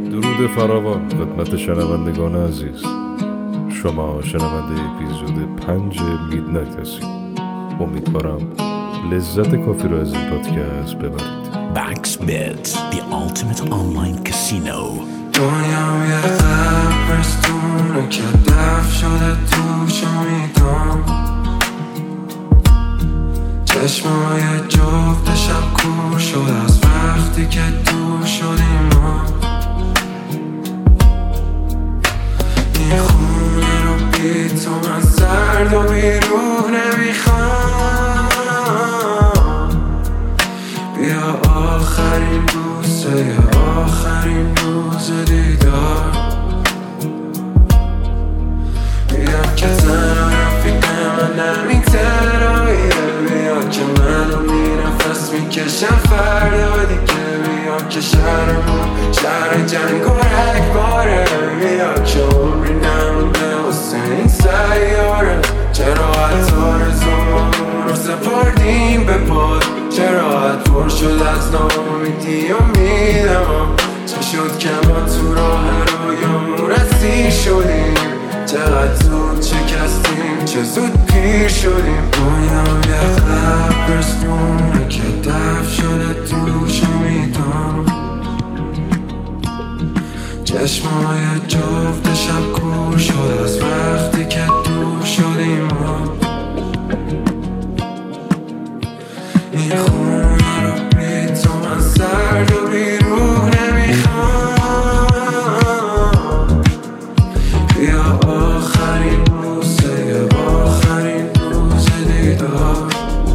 درود فراوان خدمت شنوندگان عزیز. شما شنونده اپیزود 5 میدنایت هستید. امیدوارم لذت کافی رو از این پادکست ببرید. Backsmith, the ultimate online casino. دنیام یه قبرستونه که دفن شده توش امیدام، چشمای جفت شب کور شد از وقتی که دور شدیم ما. این خونه رو بی تو من سرد و بیروح نمیخوام. بیا آخرین بوسه یا آخرین روز دیدار، بیا که تنها رفیق من همین تراییه. بیا که منو نفس میکشم فردا دیگه. بیا که شهرمون شهر جنگ و رگباره. بیا که عمری نمونده واسه این سیاره. چرا حتی رزوممون رو سپردیم به پاد؟ چرا حد پر شد از ناامیدی و میدم؟ چه شد که ما تو راه رویامون رسید شدیم؟ چقدر زود شکستیم، چه زود پیر شدیم. دنیام یه قبرستونه که دفن شده توش امیدام، چشمای جفت شب کور شد از وقتی که دور شدیم ما. این خونه رو بی تو من سرد و بیروح نمیخوام. بیا آخرین بوسه آخرین روز دیدار.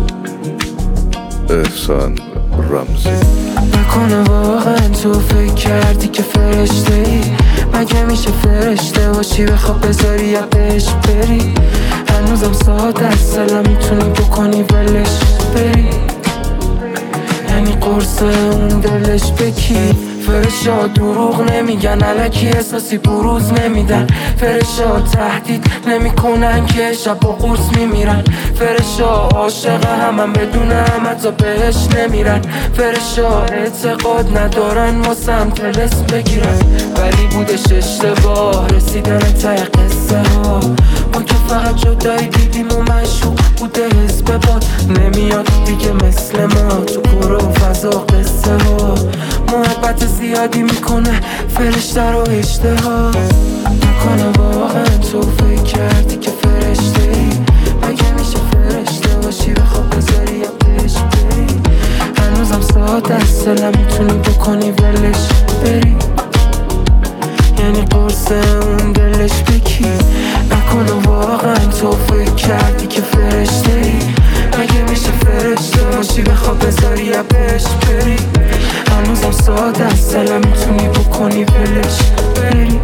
احسان رمزی. نکنه واقعا تو فکر کردی که فرشته ای؟ مگه میشه فرشته باشی بخواب بذاری یا بهش بری؟ هنوزم ساده است دلم میتونی بکنی ولش بری. یعنی قرص اون دلش بکی. فرشا دروغ نمیگن، الکی احساسی بروز نمیدن. فرشا تهدید نمیکنن که شب با قرص میمیرن. فرشا عاشق هم بدون هم حتی بهش نمیرن. فرشا اعتقاد ندارن واسم طلسم بگیرن. ولی بودش اشتباه رسیدن ته قصه ها. ما که فقط جدایی دیدیم و مشوق بوده حزب باد. نمیاد دیگه مثل ما تو کور و فضا قصه ها. محبت زیادی میکنه فرشته رو اشتها. نکنه واقعا تو فکر کردی که فرشته ای؟ مگه میشه فرشته باشی بخواب بذاری یا بهش بری؟ هنوزم ساده است دلم میتونی بکنی ولش بری. یعنی قرص اون دلش بکی. نکنه واقعا تو فکر کردی که فرشته ای؟ مگه میشه فرشته باشی بخواب بذاری یا بهش بری؟ هنوزم ساده است دلم میتونی بکنی ولش بری.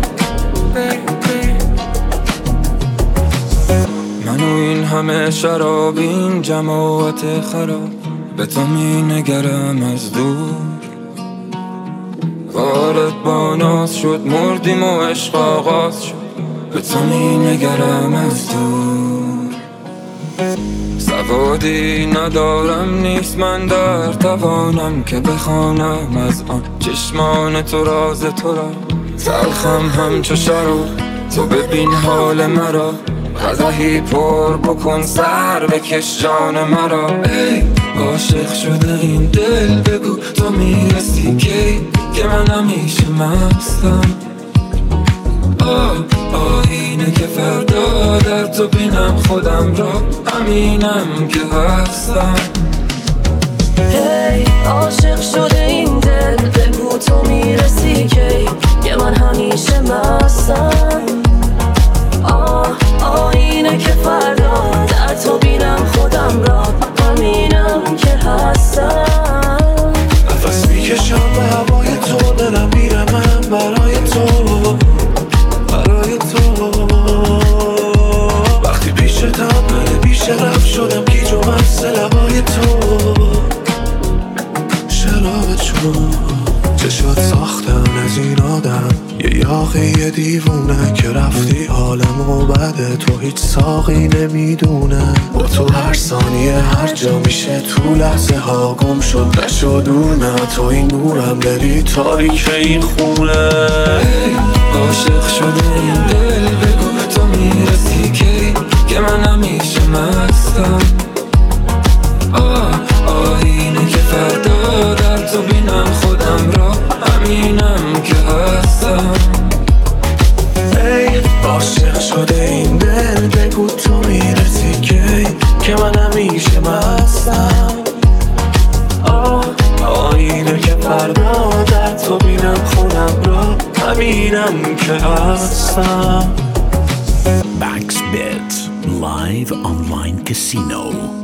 من و این همه شراب این جماعت خراب به تو می نگرم از دور. وارد با ناز شد مردیم و عشق آغاز شد به تو می نگرم از دور. سوادی ندارم نیست من در توانم که بخوانم از آن چشمان تو راز تو را. تلخم همچو شراب تو ببین حال مرا. قدحی پر بکن سر بکش جان مرا. ای عاشق شده این دل بگو تو میرسی که من همیشه مستم. آینه که فردا در تو بینم خودم را همینم که هستم. هی عاشق شده این دل بگو تو میرسی که من همیشه مستم. آینه که فردا در تو بینم خودم را همینم که هستم. نفس میکشم به هوای تو دلم میرم من برای تو برای تو. وقتی پیشتم من بیش رفت شدم گیج و مست لبای تو. شراب چون چشات ساختن از اینا آدم یه یاقی دیوونه که رفتی حالمو بده، تو هیچ ساقی نمیدونه. با تو هر ثانیه هر جا میشه تو لحظه ها گم شد نشد دور، نه تو این نورم بری تاریک این خونه. عاشق شده این دل بگو تو میرسی که من همیشه مستم. آینه که فردا در تو بینم خودم را، همینم که هستم. عاشق شده این دل بگو تو میرسی که من همیشه مستم. آینه که فردا در تو بینم خودم را، همینم که هستم. Baxbet Live Online Casino.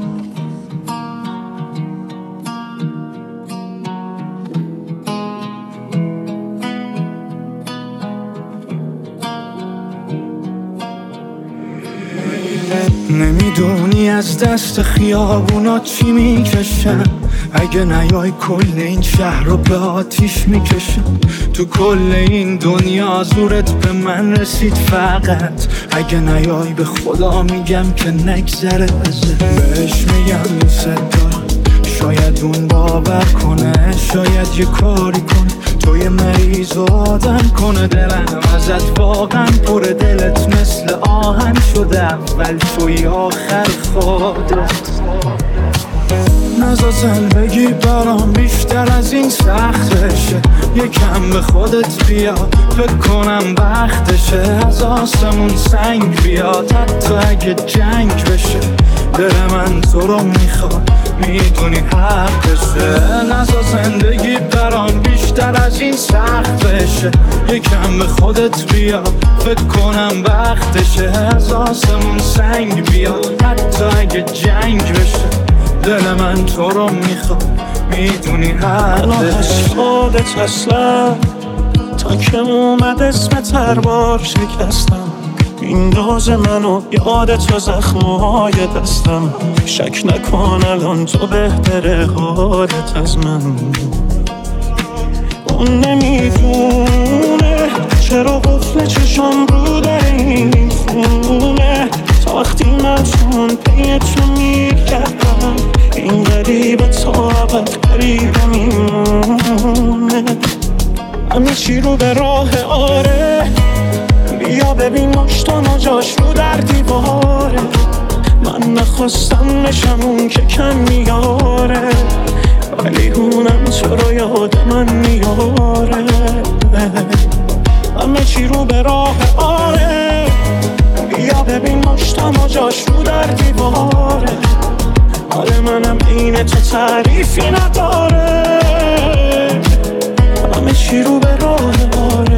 نمیدونی از دست خیابونا چی میکشم، اگه نیای کل این شهر رو به آتیش میکشم. تو کل این دنیا زورت به من رسید فقط، اگه نیای به خدا میگم که نگذره ازت. بهش میگم دوست دارم، شاید اون باور کنه، شاید یه کاری کنه تو یه مریض آدم کنه. دلم ازت واقعا پر، دلت مثل آهن شده، اول توی آخر خودت. نزا زندگی برام بیشتر از این سخت بشه، یکم به خودت بیا فکر کنم وقتشه. از آسمون سنگ بیاد حتی اگه جنگ بشه، دل من تو رو میخواد میدونی حقشه. نزا زندگی برام بیشتر از این سخت بشه، یکم به خودت بیا فکر کنم وقتشه. از آسمون سنگ بیاد حتی اگه جنگ بشه، دل من تو رو میخواد میدونی حقش. خودت هستم تا که اومد اسمت هر بار شکستم. این راز منو یادت و زخمهای دستم، شک نکن الان تو بهتره حالت از من. اون نمیدونه چرا قفل چشام رو در این خونه، تا وقتی من چون پی تو میگردم این غریبه تا ابد غریبه میمونه. همه چی رو به راه آره، بیا ببین مشتانا جاش رو در دیواره. من نخواستم بشم اون که کم میاره، ولی اونم تو رو یاد من میاره. همه چی رو به راه آره، بیا ببین مشتانا جاش رو در دیواره. حال منم اینه تو تعریفی نداره، همه چی رو به راه آره.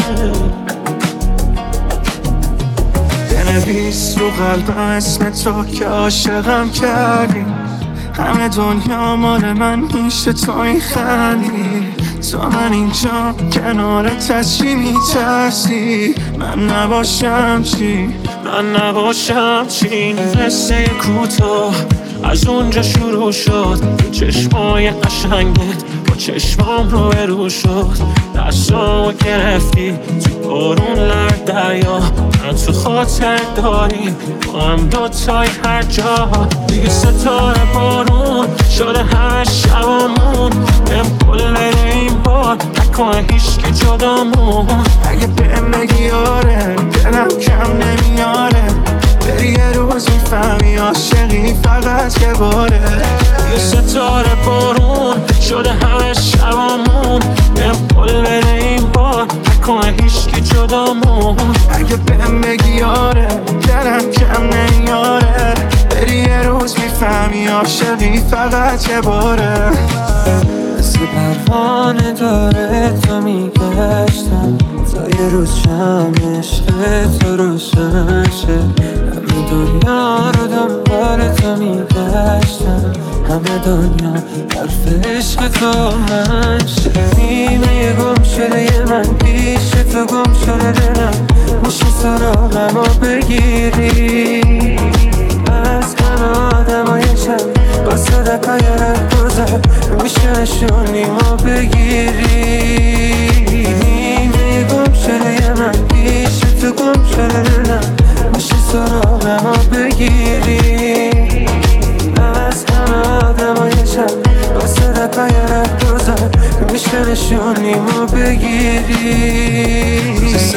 بنویس رو قلبم اسم تو که عاشقم کردی، همه دنیا مال من میشه تو این خندی. تو من اینجا کنارت از چی میترسی، من نباشم چی، من نباشم چی. قصه کوتاه از اونجا شروع شد، چشمای قشنگت با چشمام رو شد. دستامو گرفتی تو بارون لرد دریا، من تو خاطر داری با هم دوتای هر جا. دیگه ستاره بارون شده هر شبامون، بهم کل این بار نکنه هیچکی جدامون. اگه بهم بگی آره دلم کم نمیاره، بری یه روز میفهمی عاشقی فقط یه باره. یه ستاره بارون شده همه شبامون، بهم قول بده این بار نکنه هیچکی جدامون. اگه بهم بگی آره دلم کم نمیاره، بری یه روز میفهمی عاشقی فقط یه باره. مثل پروانه داره تو میگشتم، تا یه روز شم عشق تو روشن شه. همه دنیا رو دنبال تو میگشتم، همه دنیا حرف عشق تو من شه. نیمه گم شده من پیش تو گم شده دلم، میشه سراغم رو بگیری از همه آدمای شب با صدقای رد گذر، میشه نشونی ما بگیری. نیمه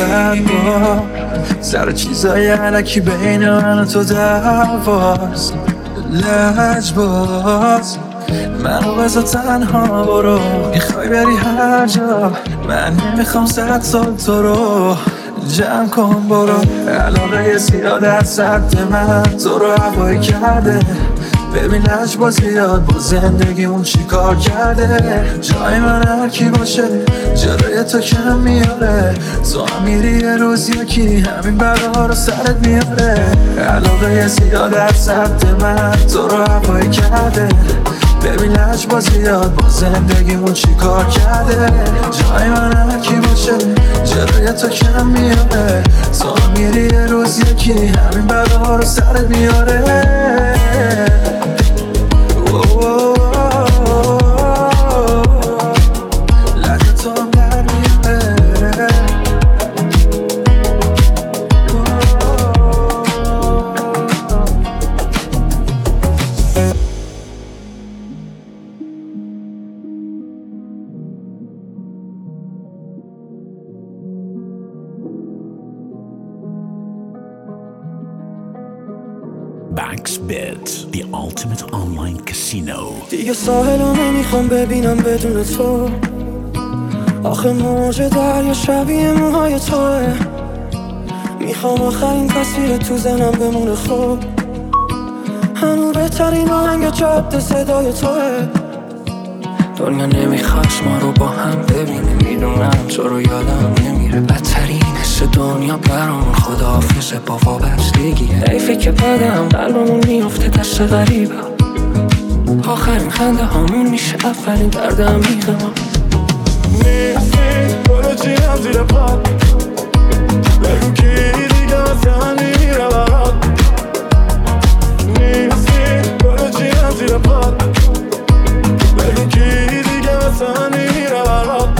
صد بار سر چیزای علکی بین من و تو دعواست لجباز منو بذار تنها برو میخوای بری هر جا من نمیخوام 100 سال تو رو جمع کن برو علاقه زیاد از سد من تو رو هوایی کرده ببین لجبازیات با زندگیمون چی کار کرده جای من هر کی باشه جلوی تو کم میاره تو هم میری یه روز یکی همین بلا رو سرت میاره علاقه زیاد از سد من تو رو هوایی کرده ببین لجبازیات با زندگیمون چی کار کرده جای من هر کی باشه جلوی تو کم میاره تو هم میری یه روز یکی همین بلا رو سرت میاره Baxbet, the ultimate online casino. دیگه ساحلو نمیخوام ببینم بدون تو آخه موج دریا شبیه موهای توه میخوام آخرین تصویر تو زنم بمونه خوب هنو بهترین آهنگ جاده صدای توه دنیا نمیخواست ما رو با هم ببینه میدونم تو رو یادم نمیره بدترین حس دنیا برامون خداحافظه با وابستگیه حیفه که بعدم قلبمون میفته دست غریبه آخرین خنده هامون میشه اولین درد عمیق ما نیستی برو چیم زیر پا بگو کی دیگه مثلا میره برات نیستی برو چیم زیر پا بگو کی دیگه مثلا میره برات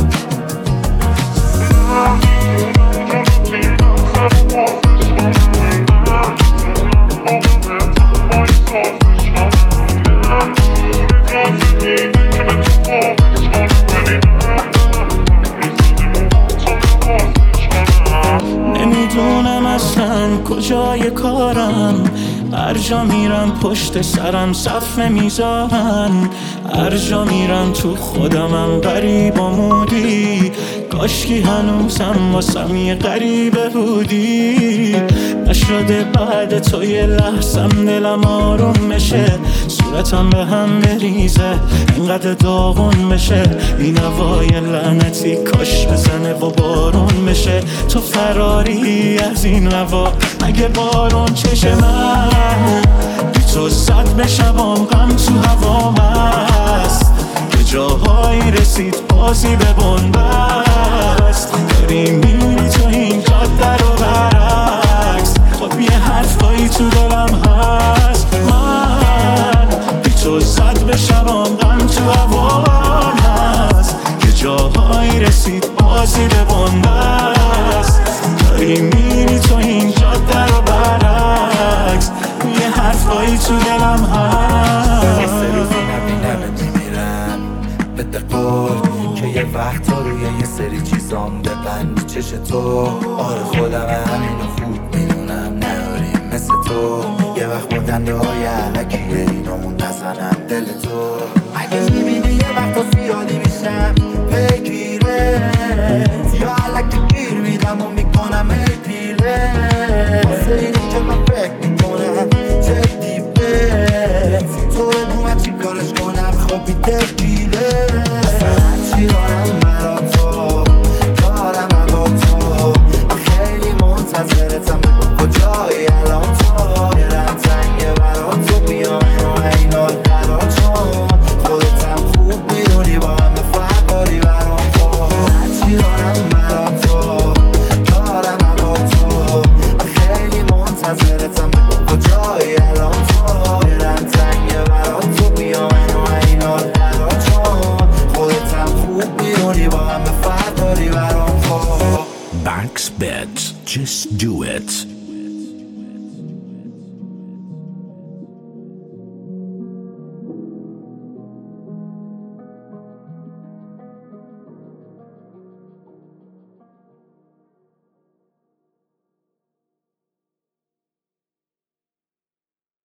نمیدونم اصلا کجای کارم هر جا میرم پشت سرم صف نمیذارن هر جا میرم تو خودمم غریب آمودی کاشکی هنوزم واسم یه غریبه بودی نشده بعد تو یه لحظم دلم آروم بشه صورتم به هم بریزه اینقدر داغون بشه این هوای لعنتی کاش بزنه و بارون بشه تو فراری از این هوا اگه بارون چشه من بی تو زد به شبام غم تو هوام هست به جاهایی رسید بازی به بنبست داری میری تو این جاده رو برعکس خب یه حرفایی تو دلم هست من بی تو زد به شبام غم تو هوام هست که جاهایی رسید بازی به بنبست داری میری تو این جاده رو برعکس یه حرفایی تو دلم هست یه سری نبینمت میمیرم بده قول که یه وقت ها روی یه سری چیزام ببندی چش تو آره خودم همینو خوب میدونم نداریم مثل تو یه وقت با دنده های علکیه اینامون نزنم دل تو اگه میبینی یه وقت تا زیادی میشم بگیره یا علکی گیر میدم و میکنم پیره واسه اینی که من فکر میکنم جدی به تو بگو من چی کارش کنم خوابی دلگیره چی دارم برا تو دارم با تو خیلی منتظرتم بگو کجایی الان تو دلم تنگه برا تو بیام اینو اینا درا چون خودتم خوب میدونی با همه فرقاری برام چی دارم برا تو دارم با تو خیلی منتظرتم بگو کجایی الان تو دلم تنگه برا تو بیام اینو اینا درا چون خودتم خوب میدونی با همه فرقاری برام Baxbet, just do it.